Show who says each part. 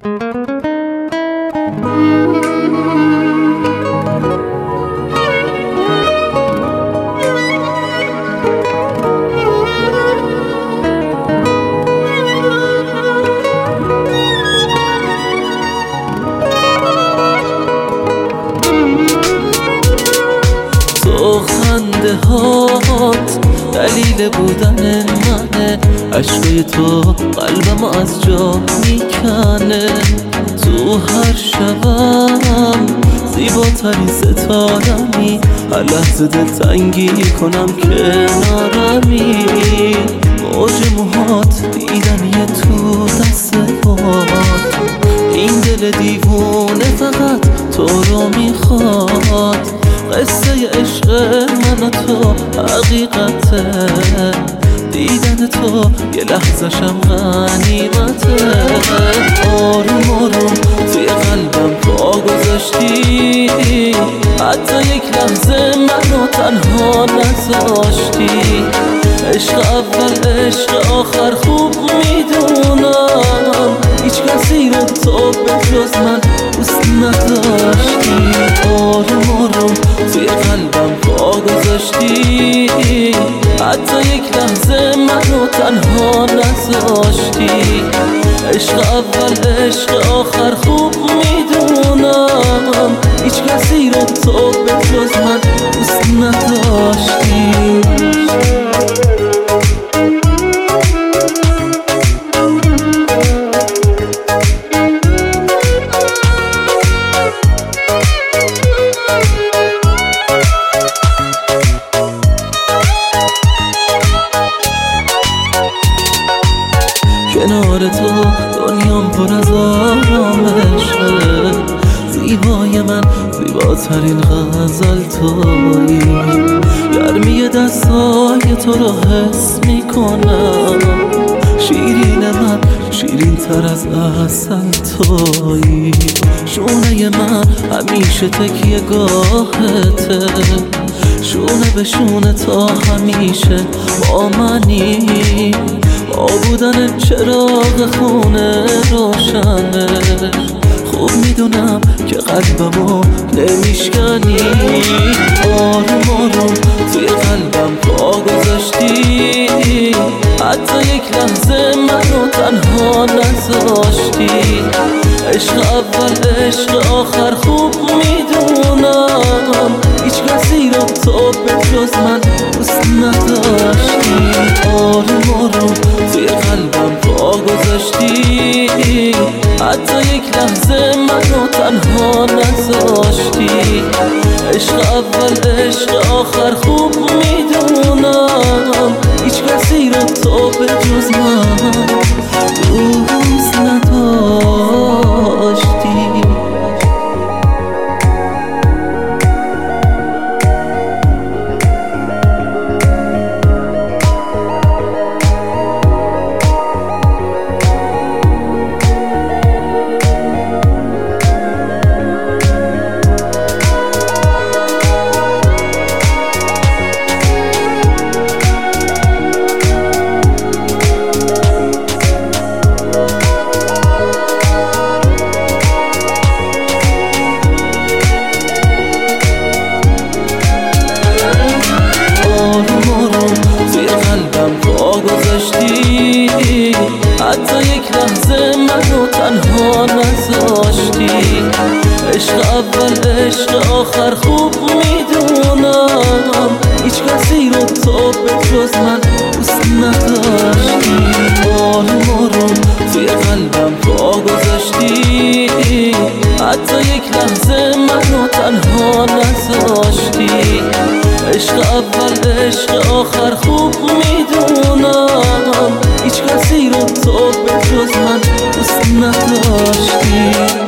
Speaker 1: خنده هات دلیل بودن منه، عشقای تو قلبم از جا میکنه. تو هر شبم زیباترین ستارمی، هر لحظه دلتنگی کنم کنارمی. موج موهات دیدنی تو دست باد، این دل دیوونه فقط تو رو میخواد. قصه عشق من و تو حقیقته، دیدن تو یه لحظه‌شم غنیمته. آروم آروم توی قلبم پا گذاشتی، حتی یک لحظه منو تنها نذاشتی. عشق اول عشق آخر خوب میدونم، هیچ کسی رو تو به جز من دوست نداشتی. آروم آروم توی قلبم پا گذاشتی، حتی یک لحظه منو تنها نذاشتی. عشق اول عشق آخر خوب میدونم، هیچ کسی رو تو به جز من دوست نداشتی. کنار تو دنیام پر از آرامشه، زیبای من زیباترین غزل تویی. گرمی دستای تو رو حس میکنم، شیرین من شیرین تر از عسل تویی. شونه من همیشه تکیه گاهته، شونه به شونه تا همیشه با منی. با بودن چراغ خونه روشنه، خوب میدونم که قلبمو نمیشکنی. آروم آروم توی قلبم پا گذاشتی، حتی یک لحظه منو تنها نذاشتی. عشق اول عشق آخر خوب میدونم، هیچ کسی رو تو به جز من دوست نداشتی. آروم آروم توی قلبم پا گذاشتی، حتی یک لحظه منو تنها نذاشتی. عشق اول عشق آخر خوب میدونم، هیچ کسی رو تو به جز من دوست نداشتی. حتی یک لحظه منو تنها نذاشتی. عشق اول عشق آخر خوب میدونم، هیچ کسی رو تو به جز من دوست نداشتی. آروم آروم توی قلبم پا گذاشتی، حتی یک لحظه منو تنها نذاشتی. عشق اول عشق آخر خوب میدونم، هیچ کسی رو تو به جز من دوست نداشتی.